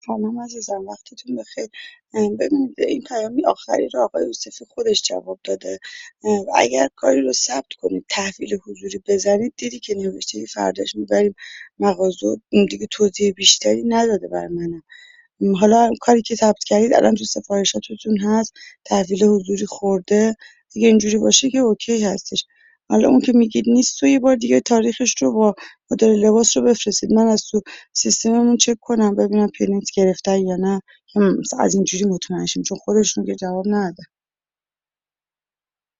سلام عزیزم، وقتتون بخیر. ببینید این پیامی آخری رو آقای یوسفی خودش جواب داده. اگر کاری رو ثبت کنید تحویل حضوری بزنید، دیدی که نوشته فرداش میبریم مغازه. دیگه توضیح بیشتری نداده بر منم. حالا کاری که ثبت کردید الان تو سفارشاتتون هست، تحویل حضوری خورده. دیگه اینجوری باشه که اوکی هستش. حالا اون که میگید نیست، تو یه بار دیگه تاریخش رو با مدل لباس رو بفرستید، من از تو سیستممون چک کنم ببینم پرینت گرفتن یا نه، که از اینجوری مطمئن شیم، چون خودشون که جواب ندادن.